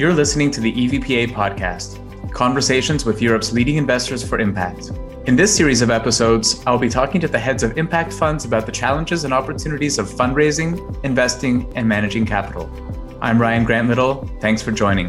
You're listening to the EVPA podcast, conversations with Europe's leading investors for impact. In this series of episodes, I'll be talking to the heads of impact funds about the challenges and opportunities of fundraising, investing, and managing capital. I'm Ryan Grant-Little. Thanks for joining.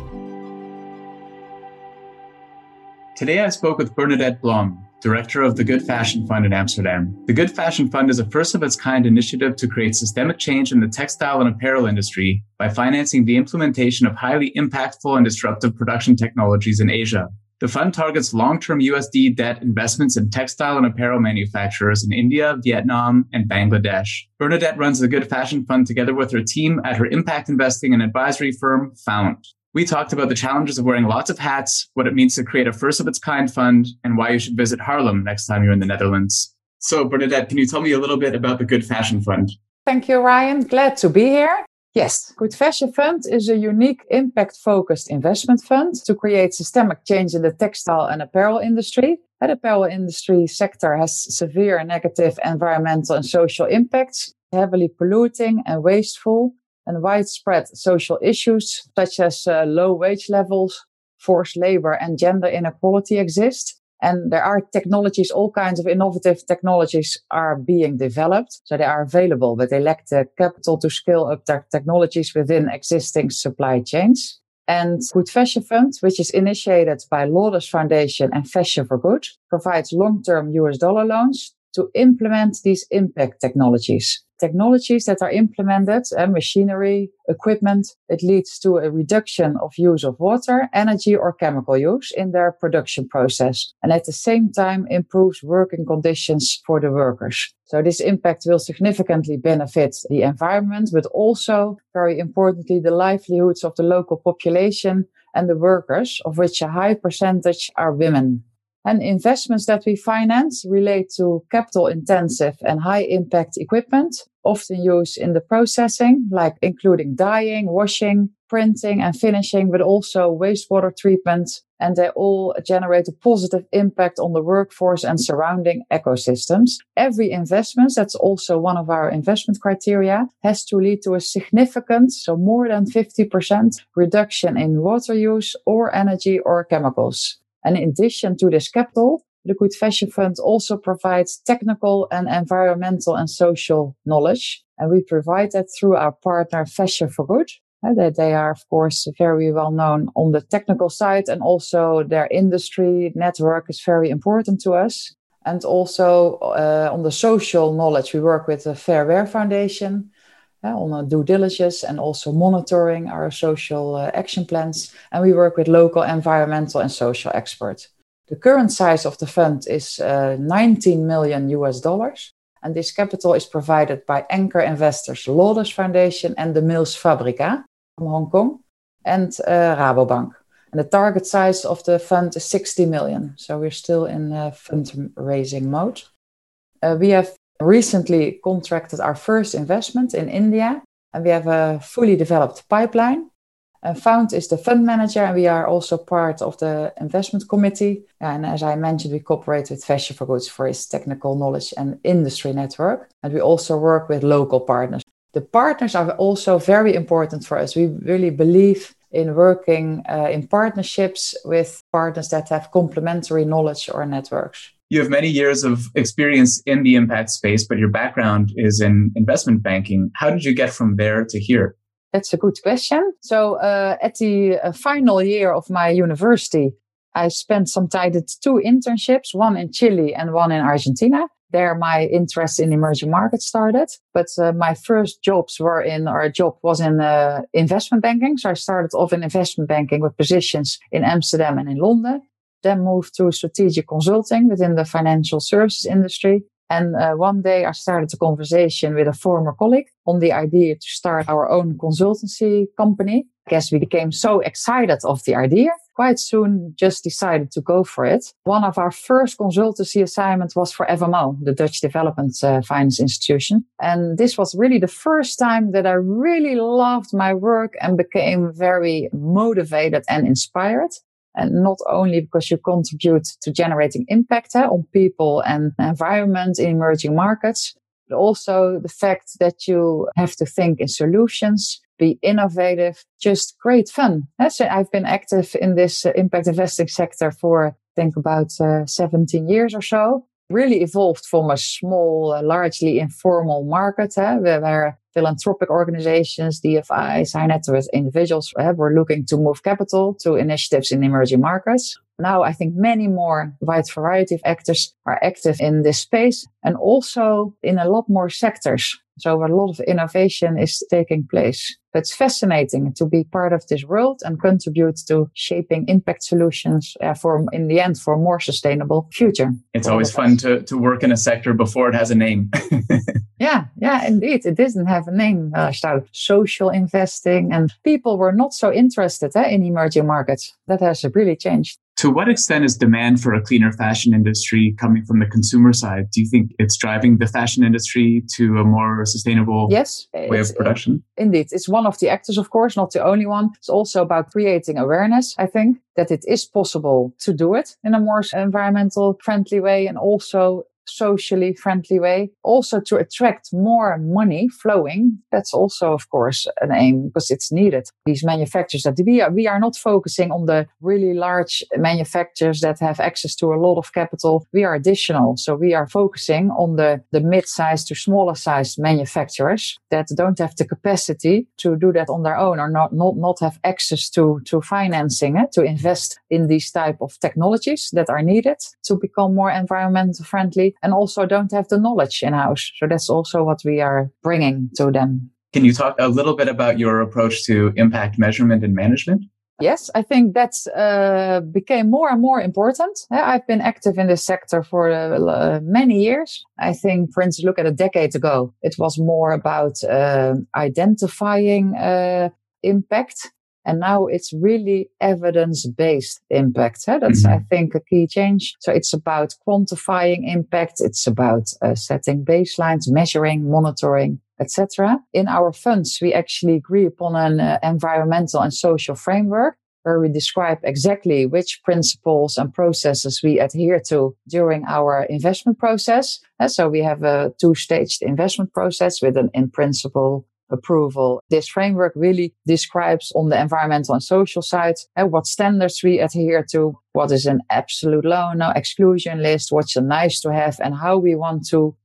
Today I spoke with Bernadette Blom, director of the Good Fashion Fund in Amsterdam. The Good Fashion Fund is a first-of-its-kind initiative to create systemic change in the textile and apparel industry by financing the implementation of highly impactful and disruptive production technologies in Asia. The fund targets long-term USD debt investments in textile and apparel manufacturers in India, Vietnam, and Bangladesh. Bernadette runs the Good Fashion Fund together with her team at her impact investing and advisory firm, Found. We talked about the challenges of wearing lots of hats, what it means to create a first-of-its-kind fund, and why you should visit Haarlem next time you're in the Netherlands. So, Bernadette, can you tell me a little bit about the Good Fashion Fund? Thank you, Ryan. Glad to be here. Yes, Good Fashion Fund is a unique impact-focused investment fund to create systemic change in the textile and apparel industry. The apparel industry sector has severe negative environmental and social impacts, heavily polluting and wasteful, and widespread social issues such as low wage levels, forced labor, and gender inequality exist. And there are technologies, all kinds of innovative technologies are being developed. So they are available, but they lack the capital to scale up their technologies within existing supply chains. And Good Fashion Fund, which is initiated by Lawless Foundation and Fashion for Good, provides long-term US dollar loans to implement these impact technologies. Technologies that are implemented, machinery, equipment, it leads to a reduction of use of water, energy, or chemical use in their production process. And at the same time, improves working conditions for the workers. So this impact will significantly benefit the environment, but also, very importantly, the livelihoods of the local population and the workers, of which a high percentage are women. And investments that we finance relate to capital-intensive and high-impact equipment, often used in the processing, like including dyeing, washing, printing, and finishing, but also wastewater treatment. And they all generate a positive impact on the workforce and surrounding ecosystems. Every investment, that's also one of our investment criteria, has to lead to a significant, so more than 50% reduction in water use or energy or chemicals. And in addition to this capital, the Good Fashion Fund also provides technical and environmental and social knowledge. And we provide that through our partner Fashion for Good. They are, of course, very well known on the technical side, and also their industry network is very important to us. And also on the social knowledge, we work with the Fair Wear Foundation on due diligence and also monitoring our social action plans. And we work with local environmental and social experts. The current size of the fund is $19 million US dollars. And this capital is provided by anchor investors Lawless Foundation and the Mills Fabrica from Hong Kong and Rabobank. And the target size of the fund is 60 million. So we're still in fundraising mode. We have recently contracted our first investment in India, and we have a fully developed pipeline. Found is the fund manager, and we are also part of the investment committee. And as I mentioned, we cooperate with Fashion for Good for its technical knowledge and industry network. And we also work with local partners. The partners are also very important for us. We really believe in working in partnerships with partners that have complementary knowledge or networks. You have many years of experience in the impact space, but your background is in investment banking. How did you get from there to here? That's a good question. So at the final year of my university, I spent some time at 2 internships, one in Chile and one in Argentina. There my interest in emerging markets started. But my first job was in investment banking. So I started off in investment banking with positions in Amsterdam and in London. Then moved to strategic consulting within the financial services industry. And one day I started a conversation with a former colleague on the idea to start our own consultancy company. I guess we became so excited of the idea. Quite soon just decided to go for it. One of our first consultancy assignments was for FMO, the Dutch Development Finance Institution. And this was really the first time that I really loved my work and became very motivated and inspired. And not only because you contribute to generating impact on people and environment in emerging markets, but also the fact that you have to think in solutions be innovative, just great fun. So I've been active in this impact investing sector for, I think, about 17 years or so. Really evolved from a small, largely informal market where philanthropic organizations, DFIs, high net worth individuals were looking to move capital to initiatives in emerging markets. Now, I think many more wide variety of actors are active in this space and also in a lot more sectors. So a lot of innovation is taking place. It's fascinating to be part of this world and contribute to shaping impact solutions in the end, for a more sustainable future. It's always fun to work in a sector before it has a name. Yeah, indeed. It didn't have a name. Started social investing, and people were not so interested in emerging markets. That has really changed. To what extent is demand for a cleaner fashion industry coming from the consumer side? Do you think it's driving the fashion industry to a more sustainable way of production? Indeed. It's one of the actors, of course, not the only one. It's also about creating awareness, I think, that it is possible to do it in a more environmental friendly way and also socially friendly way. Also to attract more money flowing. That's also, of course, an aim because it's needed. These manufacturers that we are not focusing on the really large manufacturers that have access to a lot of capital. We are additional. So we are focusing on the mid-sized to smaller sized manufacturers that don't have the capacity to do that on their own or not have access to financing, to invest in these type of technologies that are needed to become more environmental friendly. And also don't have the knowledge in-house. So that's also what we are bringing to them. Can you talk a little bit about your approach to impact measurement and management? Yes, I think that's became more and more important. I've been active in this sector for many years. I think, for instance, look at a decade ago, it was more about identifying impact. And now it's really evidence-based impact. That's, I think, a key change. So it's about quantifying impact. It's about setting baselines, measuring, monitoring, etc. In our funds, we actually agree upon an environmental and social framework where we describe exactly which principles and processes we adhere to during our investment process. So we have a two-staged investment process with an in-principle approval. This framework really describes on the environmental and social side what standards we adhere to, what is an absolute no exclusion list, what's a nice to have, and how we want to,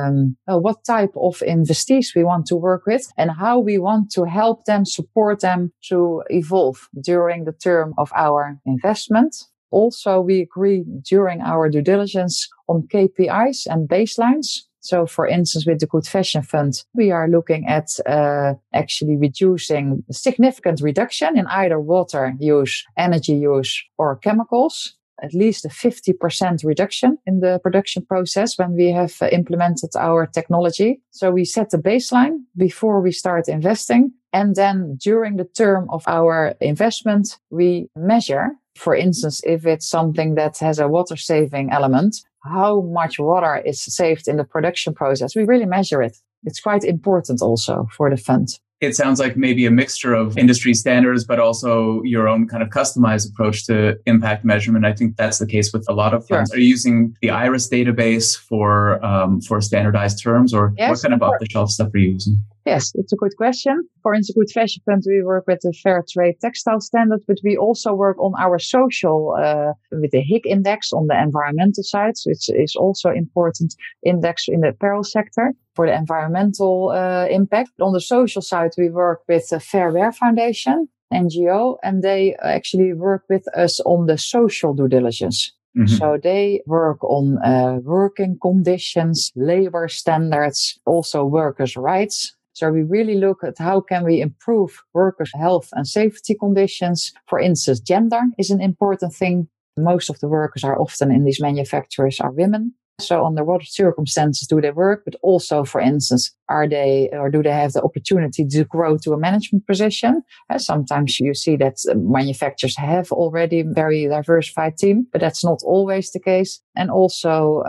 what type of investees we want to work with, and how we want to help them, support them to evolve during the term of our investment. Also, we agree during our due diligence on KPIs and baselines. So, for instance, with the Good Fashion Fund, we are looking at actually reducing significant reduction in either water use, energy use, or chemicals. At least a 50% reduction in the production process when we have implemented our technology. So we set the baseline before we start investing. And then during the term of our investment, we measure, for instance, if it's something that has a water saving element, how much water is saved in the production process. We really measure it. It's quite important also for the fund. It sounds like maybe a mixture of industry standards, but also your own kind of customized approach to impact measurement. I think that's the case with a lot of funds. Sure. Are you using the IRIS database for standardized terms, or what kind of off-the-shelf stuff are you using? Yes, it's a good question. For instance, Good Fashion Fund, we work with the Fair Trade Textile Standard, but we also work on our social, with the HIC index on the environmental side, which is also important index in the apparel sector for the environmental impact. On the social side, we work with the Fair Wear Foundation, NGO, and they actually work with us on the social due diligence. Mm-hmm. So they work on working conditions, labor standards, also workers' rights. So we really look at how can we improve workers' health and safety conditions. For instance, gender is an important thing. Most of the workers are often in these manufacturers are women. So under what circumstances do they work? But also, for instance, do they have the opportunity to grow to a management position? Sometimes you see that manufacturers have already a very diversified team, but that's not always the case. And also,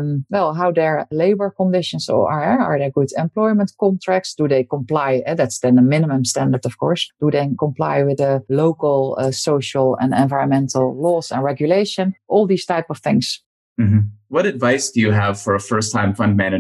how their labor conditions are there good employment contracts? Do they comply? That's then a minimum standard, of course. Do they comply with the local social and environmental laws and regulation? All these type of things. Mm-hmm. What advice do you have for a first-time fund manager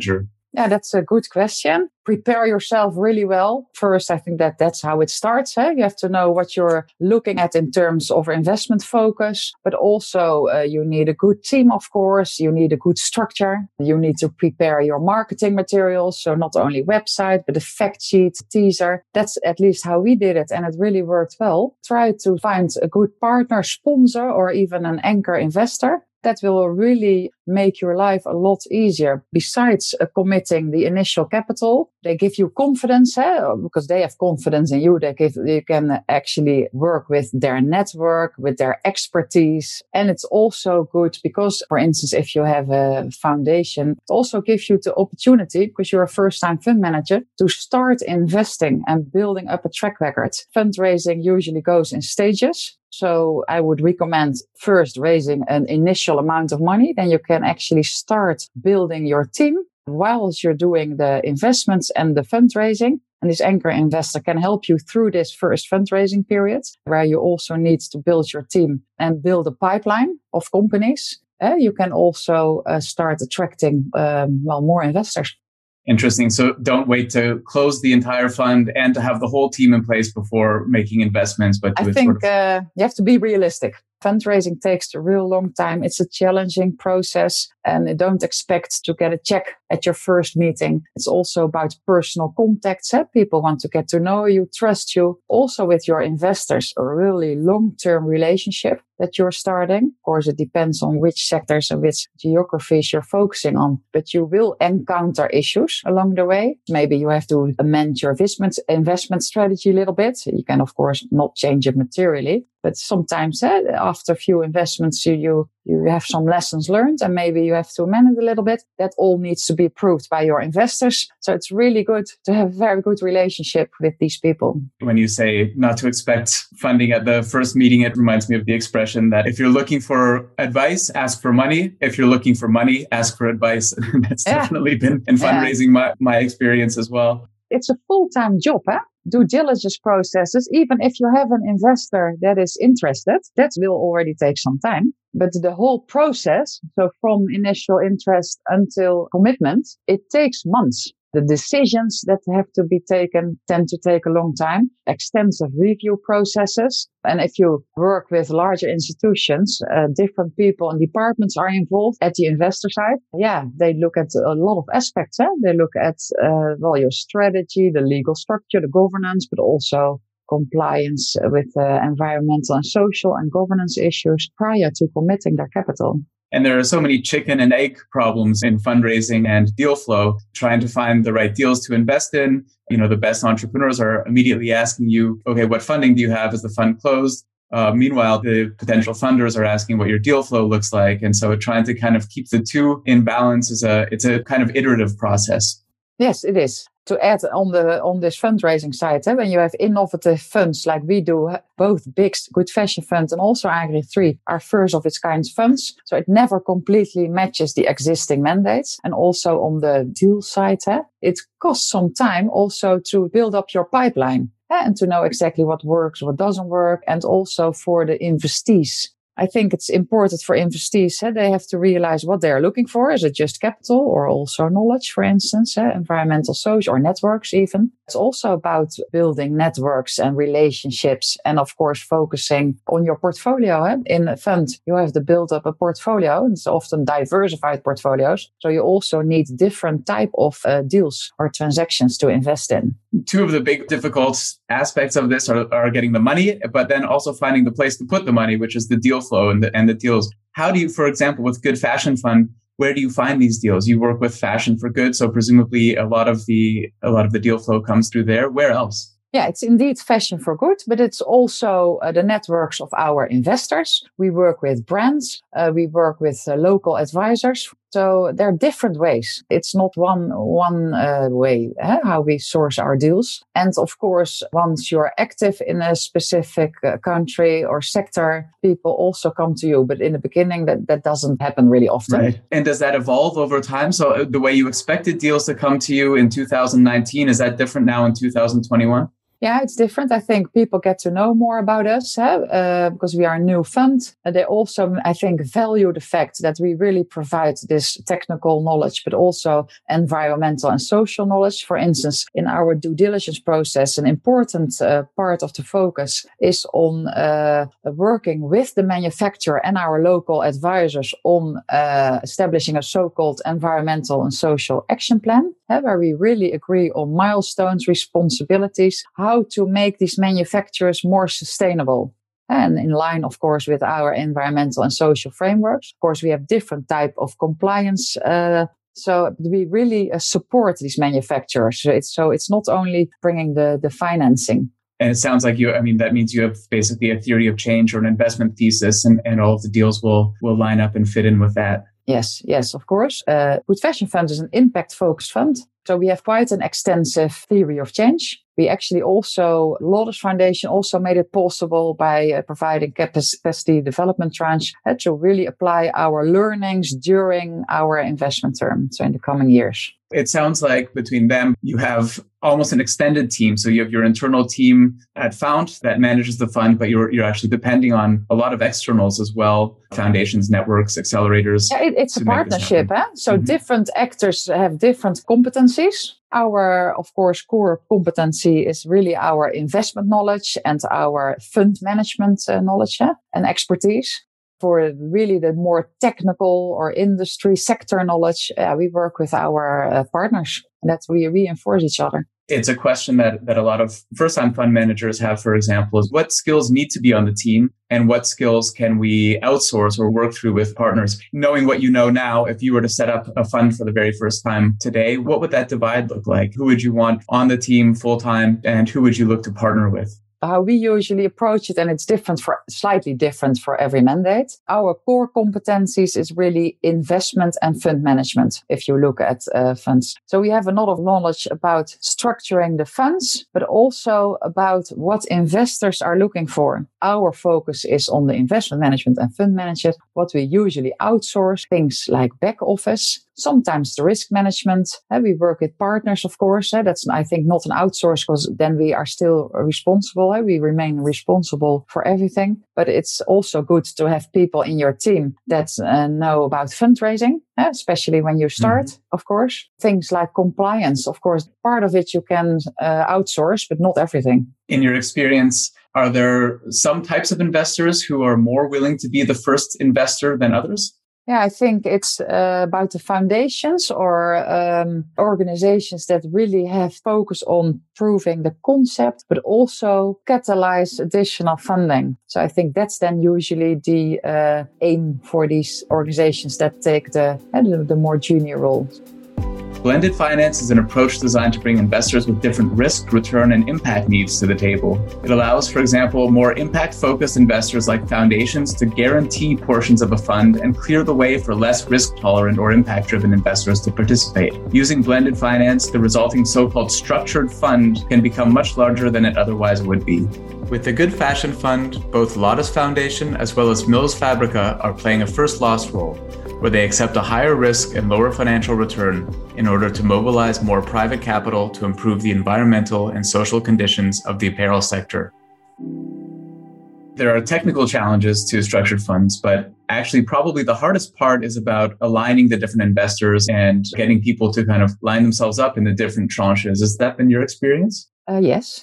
Yeah, that's a good question. Prepare yourself really well. First, I think that's how it starts. You have to know what you're looking at in terms of investment focus, but also you need a good team, of course. You need a good structure. You need to prepare your marketing materials. So not only website, but a fact sheet, teaser. That's at least how we did it. And it really worked well. Try to find a good partner, sponsor, or even an anchor investor. That will really make your life a lot easier. Besides committing the initial capital, they give you confidence because they have confidence in you. You can actually work with their network, with their expertise. And it's also good because, for instance, if you have a foundation, it also gives you the opportunity, because you're a first-time fund manager, to start investing and building up a track record. Fundraising usually goes in stages. So I would recommend first raising an initial amount of money. Then you can actually start building your team whilst you're doing the investments and the fundraising. And this anchor investor can help you through this first fundraising period, where you also need to build your team and build a pipeline of companies. You can also start attracting more investors. Interesting. So don't wait to close the entire fund and to have the whole team in place before making investments. But I think you have to be realistic. Fundraising takes a real long time. It's a challenging process, and don't expect to get a check at your first meeting. It's also about personal contacts. People want to get to know you, trust you. Also with your investors, a really long-term relationship that you're starting. Of course, it depends on which sectors and which geographies you're focusing on, but you will encounter issues along the way. Maybe you have to amend your investment strategy a little bit. You can, of course, not change it materially, but sometimes after a few investments, you have some lessons learned, and maybe you have to amend it a little bit. That all needs to be approved by your investors. So it's really good to have a very good relationship with these people. When you say not to expect funding at the first meeting, it reminds me of the expression that if you're looking for advice, ask for money. If you're looking for money, ask for advice. That's definitely been in fundraising my experience as well. It's a full-time job, due diligence processes. Even if you have an investor that is interested, that will already take some time. But the whole process, so from initial interest until commitment, it takes months. The decisions that have to be taken tend to take a long time, extensive review processes. And if you work with larger institutions, different people and departments are involved at the investor side. Yeah, they look at a lot of aspects. They look at your strategy, the legal structure, the governance, but also compliance with environmental and social and governance issues prior to committing their capital. And there are so many chicken and egg problems in fundraising and deal flow, trying to find the right deals to invest in. The best entrepreneurs are immediately asking you, okay, what funding do you have? Is the fund closed? Meanwhile, the potential funders are asking what your deal flow looks like. And so trying to kind of keep the two in balance it's a kind of iterative process. Yes, it is. To add on this fundraising side, when you have innovative funds like we do, both big Good Fashion Fund and also Agri 3 are first of its kind funds. So it never completely matches the existing mandates. And also on the deal side, it costs some time also to build up your pipeline and to know exactly what works, what doesn't work, and also for the investees. I think it's important for investees. They have to realize what they're looking for. Is it just capital or also knowledge, for instance, environmental, social, or networks even? It's also about building networks and relationships and, of course, focusing on your portfolio. In a fund, you have to build up a portfolio, and it's often diversified portfolios. So you also need different type of deals or transactions to invest in. Two of the big difficult aspects of this are getting the money, but then also finding the place to put the money, which is the deal flow and the deals. How do you, for example, with Good Fashion Fund, where do you find these deals? You work with Fashion for Good, so presumably a lot of the deal flow comes through there. Where else? Yeah, it's indeed Fashion for Good, but it's also the networks of our investors. We work with brands. We work with local advisors. So there are different ways. It's not one way how we source our deals. And of course, once you're active in a specific country or sector, people also come to you. But in the beginning, that doesn't happen really often. Right. And does that evolve over time? So the way you expected deals to come to you in 2019, is that different now in 2021? Yeah, it's different. I think people get to know more about us because we are a new fund. They also, I think, value the fact that we really provide this technical knowledge, but also environmental and social knowledge. For instance, in our due diligence process, an important part of the focus is on working with the manufacturer and our local advisors on establishing a so-called environmental and social action plan, where we really agree on milestones, responsibilities, how to make these manufacturers more sustainable. And in line, of course, with our environmental and social frameworks. Of course, we have different type of compliance. So we really support these manufacturers. So it's not only bringing the financing. And it sounds like that means you have basically a theory of change or an investment thesis, and all of the deals will line up and fit in with that. Yes, of course. Good Fashion Fund is an impact-focused fund. So we have quite an extensive theory of change. We actually also, Lotus Foundation also made it possible by providing capacity development tranche to really apply our learnings during our investment term, so in the coming years. It sounds like between them, you have almost an extended team. So you have your internal team at Found that manages the fund, but you're actually depending on a lot of externals as well, foundations, networks, accelerators. Yeah, it's a partnership. So different actors have different competencies. Our, of course, core competency is really our investment knowledge and our fund management knowledge and expertise. For really the more technical or industry sector knowledge, we work with our partners, and that we reinforce each other. It's a question that a lot of first-time fund managers have, for example, is what skills need to be on the team and what skills can we outsource or work through with partners? Knowing what you know now, if you were to set up a fund for the very first time today, what would that divide look like? Who would you want on the team full-time, and who would you look to partner with? How we usually approach it, and it's slightly different for every mandate. Our core competencies is really investment and fund management, if you look at funds. So we have a lot of knowledge about structuring the funds, but also about what investors are looking for. Our focus is on the investment management and fund management. What we usually outsource, things like back office, sometimes the risk management. We work with partners, of course. That's, I think, not an outsource, because then we are still responsible. We remain responsible for everything. But it's also good to have people in your team that know about fundraising, especially when you start, of course. Things like compliance, of course, part of it you can outsource, but not everything. In your experience, are there some types of investors who are more willing to be the first investor than others? Yeah, I think it's about the foundations or organizations that really have focus on proving the concept, but also catalyze additional funding. So I think that's then usually the aim for these organizations that take the more junior roles. Blended finance is an approach designed to bring investors with different risk, return, and impact needs to the table. It allows, for example, more impact-focused investors like foundations to guarantee portions of a fund and clear the way for less risk-tolerant or impact-driven investors to participate. Using blended finance, the resulting so-called structured fund can become much larger than it otherwise would be. With the Good Fashion Fund, both Lotus Foundation as well as Mills Fabrica are playing a first loss role, where they accept a higher risk and lower financial return in order to mobilize more private capital to improve the environmental and social conditions of the apparel sector. There are technical challenges to structured funds, but actually probably the hardest part is about aligning the different investors and getting people to kind of line themselves up in the different tranches. Has that been your experience? Yes.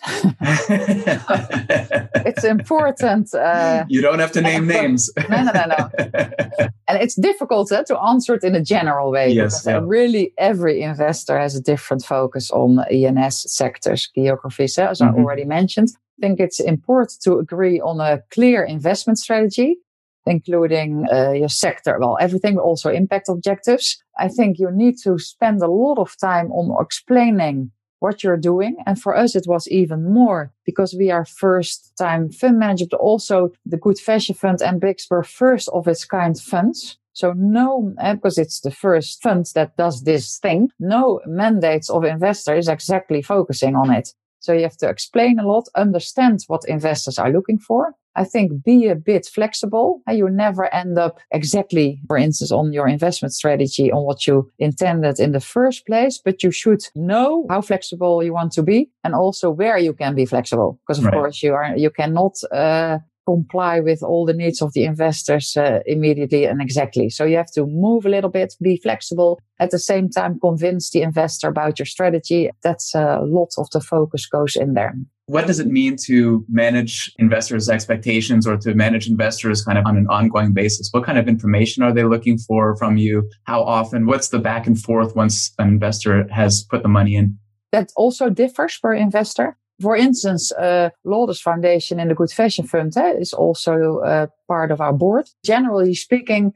It's important. You don't have to name names. No. And it's difficult to answer it in a general way. Yes, because really every investor has a different focus on ENS sectors, geographies, as I already mentioned. I think it's important to agree on a clear investment strategy, including your sector, everything, but also impact objectives. I think you need to spend a lot of time on explaining what you're doing. And for us, it was even more because we are first-time fund manager, but also the Good Fashion Fund and BRICS were first of its kind funds. So because it's the first fund that does this thing, no mandates of investor is exactly focusing on it. So you have to explain a lot, understand what investors are looking for. I think be a bit flexible. You never end up exactly, for instance, on your investment strategy on what you intended in the first place, but you should know how flexible you want to be and also where you can be flexible. Because of course you cannot comply with all the needs of the investors immediately and exactly. So you have to move a little bit, be flexible, at the same time convince the investor about your strategy. That's a lot of the focus goes in there. What does it mean to manage investors' expectations or to manage investors kind of on an ongoing basis? What kind of information are they looking for from you? How often? What's the back and forth once an investor has put the money in? That also differs per investor. For instance, Lolders Foundation in the Good Fashion Fund is also part of our board. Generally speaking,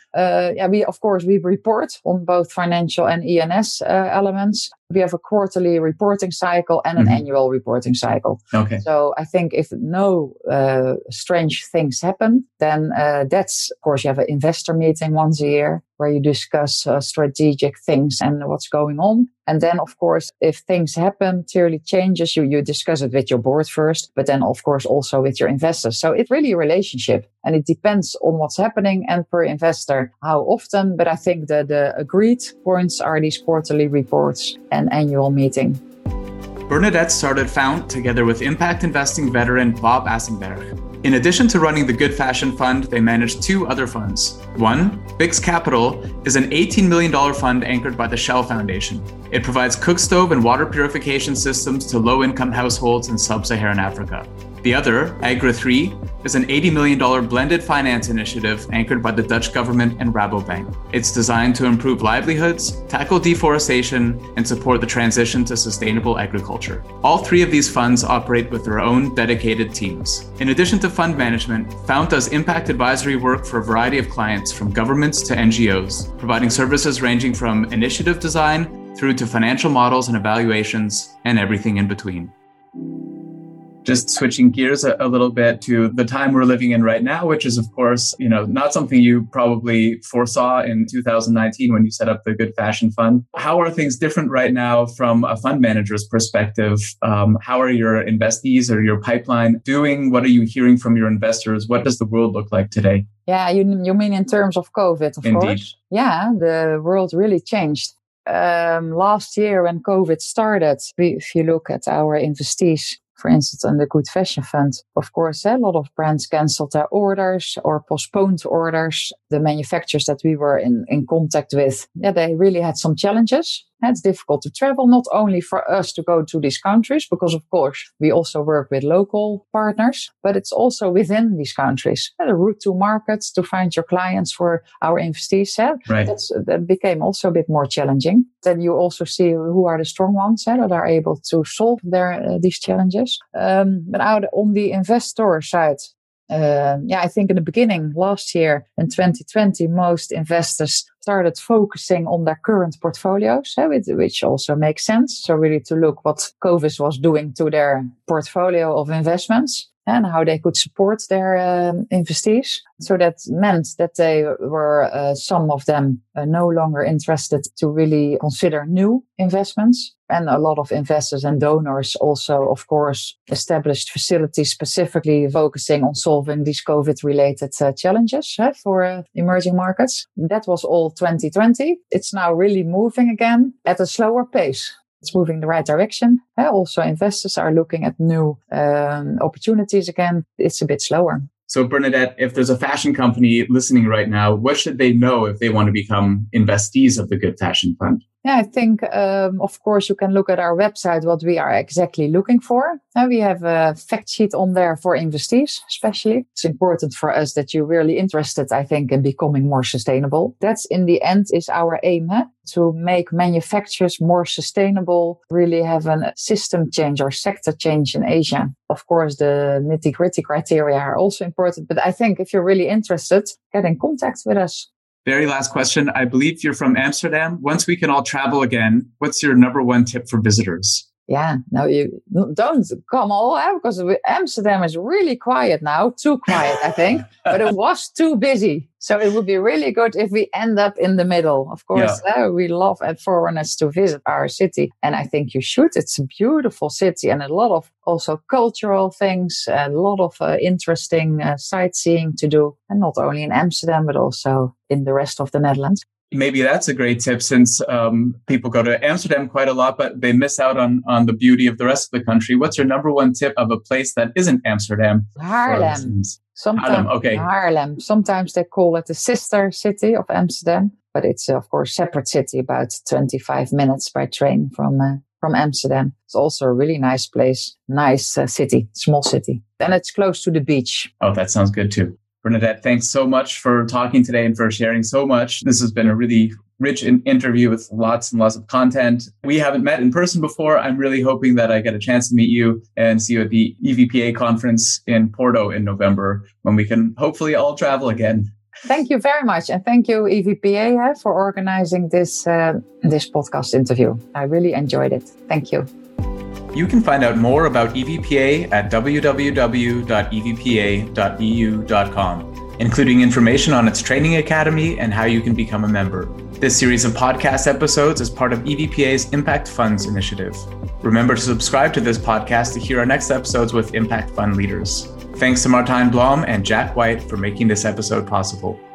we report on both financial and ENS elements. We have a quarterly reporting cycle and an annual reporting cycle. Okay. So I think if no strange things happen, then that's, of course, you have an investor meeting once a year where you discuss strategic things and what's going on. And then, of course, if things happen, materially changes, you discuss it with your board first, but then, of course, also with your investors. So it's really a relationship and it depends on what's happening and per investor how often. But I think that the agreed points are these quarterly reports and annual meeting. Bernadette started Found together with impact investing veteran Bob Assenberg. In addition to running the Good Fashion Fund, they manage two other funds. One, Bix Capital, is an $18 million fund anchored by the Shell Foundation. It provides cook stove and water purification systems to low-income households in sub-Saharan Africa. The other, Agra 3, is an $80 million blended finance initiative anchored by the Dutch government and Rabobank. It's designed to improve livelihoods, tackle deforestation, and support the transition to sustainable agriculture. All three of these funds operate with their own dedicated teams. In addition to fund management, Found does impact advisory work for a variety of clients from governments to NGOs, providing services ranging from initiative design through to financial models and evaluations and everything in between. Just switching gears a little bit to the time we're living in right now, which is, of course, not something you probably foresaw in 2019 when you set up the Good Fashion Fund. How are things different right now from a fund manager's perspective? How are your investees or your pipeline doing? What are you hearing from your investors? What does the world look like today? Yeah, you mean in terms of COVID, of Indeed. course. Yeah, the world really changed. Last year when COVID started, if you look at our investees, for instance, on the Good Fashion Fund, of course, a lot of brands canceled their orders or postponed orders. The manufacturers that we were in contact with, they really had some challenges. It's difficult to travel, not only for us to go to these countries, because of course we also work with local partners, but it's also within these countries. The route to markets to find your clients for our investees, right. That became also a bit more challenging. Then you also see who are the strong ones that are able to solve these challenges. But out on the investor side, I think in the beginning last year in 2020, most investors started focusing on their current portfolios, which also makes sense. So really to look what COVID was doing to their portfolio of investments and how they could support their investees. So that meant that they were, some of them, no longer interested to really consider new investments. And a lot of investors and donors also, of course, established facilities specifically focusing on solving these COVID-related challenges for emerging markets. That was all 2020. It's now really moving again at a slower pace. It's moving in the right direction. Also, investors are looking at new opportunities again. It's a bit slower. So Bernadette, if there's a fashion company listening right now, what should they know if they want to become investees of the Good Fashion Fund? Yeah, I think, of course, you can look at our website, what we are exactly looking for. We have a fact sheet on there for investees, especially. It's important for us that you're really interested, I think, in becoming more sustainable. That's in the end is our aim, to make manufacturers more sustainable, really have a system change or sector change in Asia. Of course, the nitty-gritty criteria are also important, but I think if you're really interested, get in contact with us. Very last question. I believe you're from Amsterdam. Once we can all travel again, what's your number one tip for visitors? Yeah, no, you don't come all out because Amsterdam is really quiet now. Too quiet, I think. But it was too busy. So it would be really good if we end up in the middle. Of course, we love foreigners to visit our city. And I think you should. It's a beautiful city and a lot of also cultural things, a lot of interesting sightseeing to do. And not only in Amsterdam, but also in the rest of the Netherlands. Maybe that's a great tip since people go to Amsterdam quite a lot, but they miss out on the beauty of the rest of the country. What's your number one tip of a place that isn't Amsterdam? Haarlem. Haarlem. Sometimes they call it the sister city of Amsterdam, but it's of course a separate city, about 25 minutes by train from Amsterdam. It's also a really nice place, nice city, small city. And it's close to the beach. Oh, that sounds good too. Bernadette, thanks so much for talking today and for sharing so much. This has been a really rich interview with lots and lots of content. We haven't met in person before. I'm really hoping that I get a chance to meet you and see you at the EVPA conference in Porto in November, when we can hopefully all travel again. Thank you very much. And thank you, EVPA, for organizing this podcast interview. I really enjoyed it. Thank you. You can find out more about EVPA at www.evpa.eu.com, including information on its training academy and how you can become a member. This series of podcast episodes is part of EVPA's Impact Funds initiative. Remember to subscribe to this podcast to hear our next episodes with Impact Fund leaders. Thanks to Martijn Blom and Jack White for making this episode possible.